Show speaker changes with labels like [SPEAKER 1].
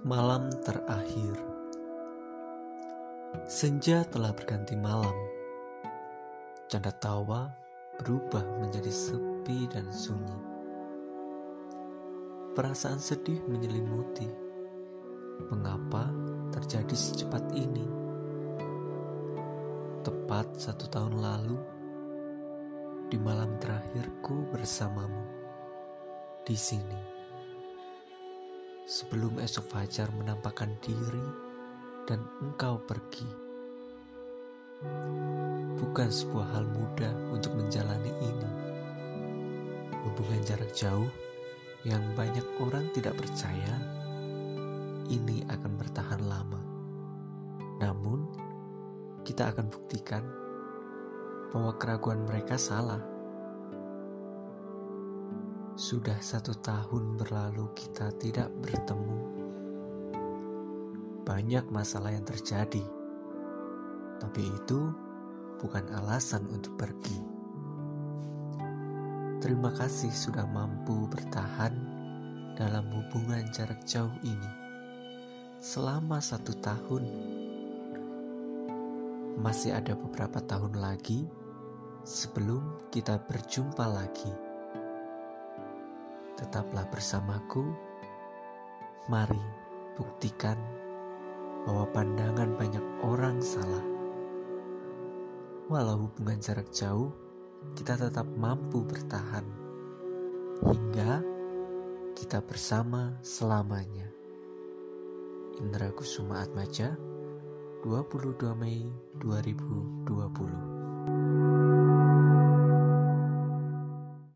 [SPEAKER 1] Malam terakhir. Senja telah berganti malam. Canda tawa berubah menjadi sepi dan sunyi. Perasaan sedih menyelimuti. Mengapa terjadi secepat ini? Tepat 1 tahun lalu, di malam terakhirku bersamamu di sini. Sebelum esok fajar menampakkan diri dan engkau pergi. Bukan sebuah hal mudah untuk menjalani ini. Hubungan jarak jauh yang banyak orang tidak percaya ini akan bertahan lama. Namun, kita akan buktikan bahwa keraguan mereka salah. Sudah 1 tahun berlalu kita tidak bertemu. Banyak masalah yang terjadi, tapi itu bukan alasan untuk pergi. Terima kasih sudah mampu bertahan dalam hubungan jarak jauh ini selama 1 tahun. Masih ada beberapa tahun lagi sebelum kita berjumpa lagi. Tetaplah bersamaku. Mari buktikan bahwa pandangan banyak orang salah. Walau hubungan jarak jauh, kita tetap mampu bertahan hingga kita bersama selamanya. Indra Kusuma Atmaja, 22 Mei 2020.